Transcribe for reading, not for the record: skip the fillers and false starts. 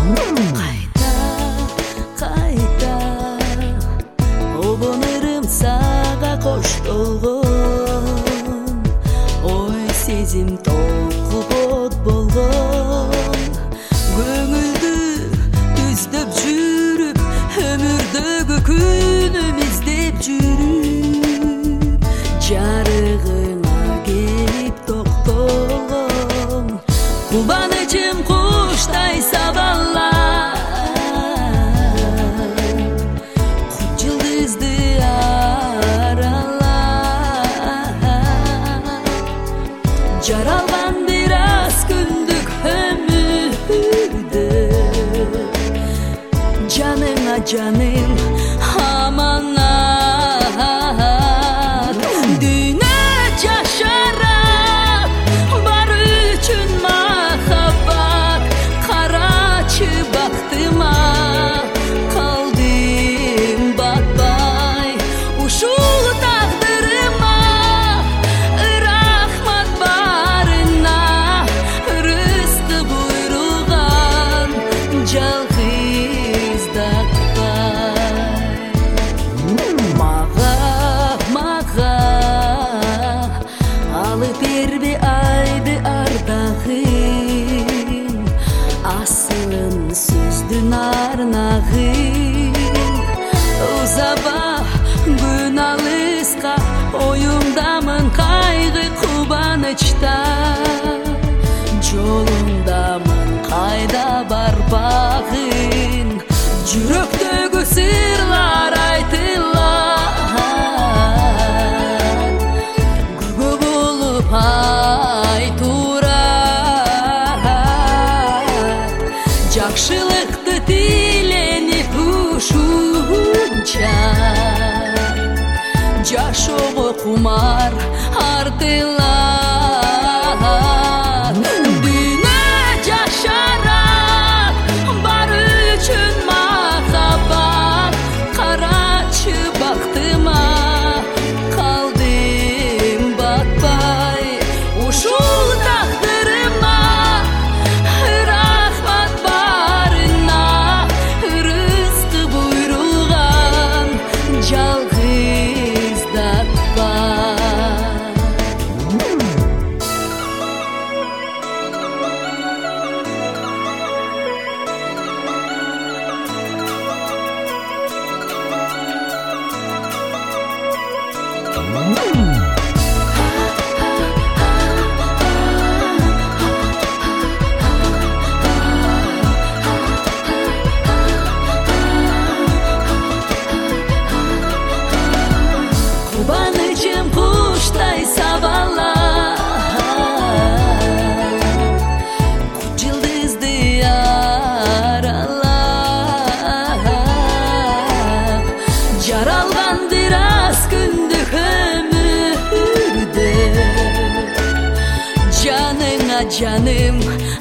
Kayta kayta obonarım sağa koştolgon oy sezim toku bot bolgon көңүлдү түздөп жүрүп өмүрдөгү күнүм издеп жүрүп жарыгыңа келип токтолгом кубанычым куштай сабаллап кут жылдызды аралап жаралган бир аз күндүк Canına canım amanat Düne yaşarak var üçün mahabbat Karaçı baktıma kaldım batbay Uşul taqdırıma rahmat barına Rızkı buyruğan жалгыз Мага алып бербе айды ардагын Асылын сөздүн арнагын Узаба күн алыска оюмдамын кайгы кубанычта Жолуңдамын кайда барбагын Жүрөктөгү сырлар айтылат Күбө болуп айтурат Жакшылыкты тиленип ушунча Жашоого кумар артылат Дүнө жашарак бар üçün махаббат Карачы бактыма калдым батпай Ушул тагдырыма рахмат барына Рызкы буйруган жалгыз датпай Кубанычым куштай сабалап Кут жылдызды аралап Жаралган бир аз күндүк өмүрдө Жаныңа жаным